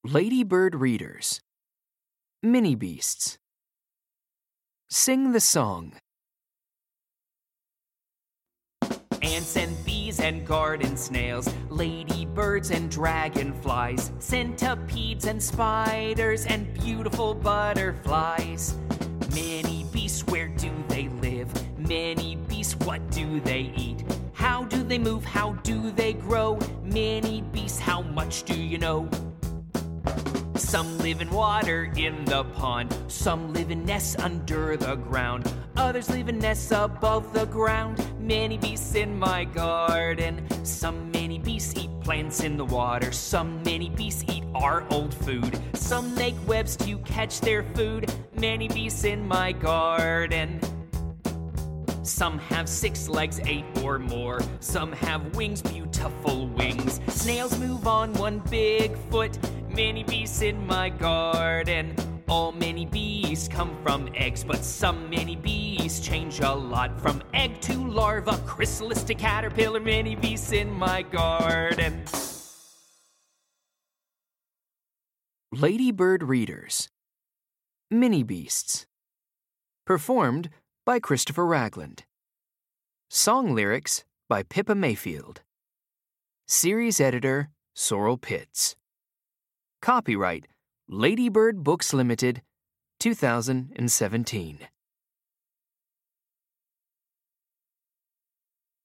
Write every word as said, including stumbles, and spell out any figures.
Ladybird readers. Mini beasts. Sing the song. Ants and bees and garden snails, ladybirds and dragonflies, centipedes and spiders and beautiful butterflies. Many beasts, where do they live? Many beasts, what do they eat? How do they move? How do they grow? Many beasts, how much do you know? Some live in water in the pond. Some live in nests under the ground. Others live in nests above the ground. Many beasts in my garden. Some many beasts eat plants in the water. Some many beasts eat our old food. Some make webs to catch their food. Many beasts in my garden. Some have six legs, eight or more. Some have wings, beautiful wings. Snails move on one big foot. Many beasts in my garden. All many bees come from eggs, but some many bees change a lot. From egg to larva, chrysalis to caterpillar, many beasts in my garden. Ladybird readers. Mini beasts. Performed by Christopher Ragland. Song lyrics by Pippa Mayfield. Series editor Sorrel Pitts. Copyright Ladybird Books Limited, two thousand seventeen.